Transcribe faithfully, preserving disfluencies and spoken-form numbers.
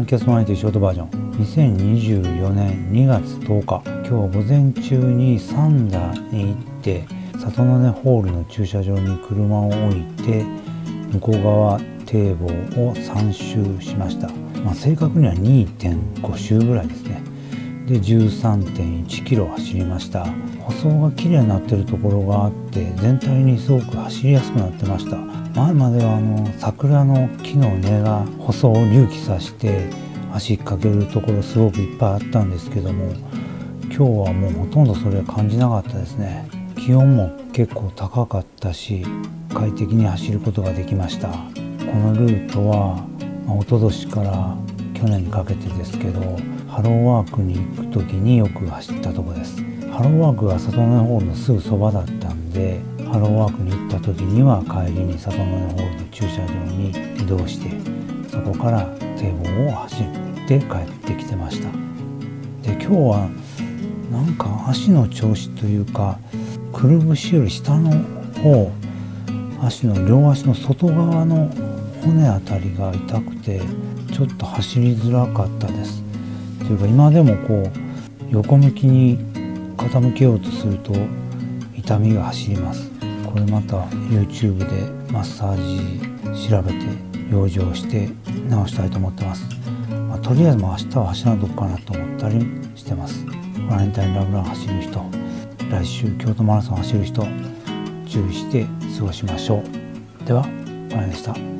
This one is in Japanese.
キャストマニティショートバージョンにせんにじゅうよねんにがつとおか、今日午前中に三田に行って里の根ホールの駐車場に車を置いて向こう側堤防をさん周しました。まあ、正確には にてんご 周ぐらいですね。で じゅうさんてんいちキロ走りました。舗装が綺麗になってるところがあって全体にすごく走りやすくなってました。前まではあの桜の木の根が舗装を隆起させて足っかけるところすごくいっぱいあったんですけども、今日はもうほとんどそれは感じなかったですね。気温も結構高かったし快適に走ることができました。このルートは、まあ、一昨年から去年にかけてですけどハローワークに行く時によく走ったところです。ハローワークが里の根ホールのすぐそばだったんで、ハローワークに行った時には帰りに里の根ホールの駐車場に移動してそこから堤防を走って帰ってきてました。で今日はなんか足の調子というかくるぶしより下の方、足の両足の外側の骨あたりが痛くてちょっと走りづらかったです。というか今でもこう横向きに傾けようとすると痛みが走ります。これまた YouTube でマッサージ調べて養生して治したいと思ってます。まあ、とりあえずもう明日は走らんとこかなと思ったりしてます。バレンタインラブラン走る人、来週京都マラソン走る人、注意して過ごしましょう。では、あれでした。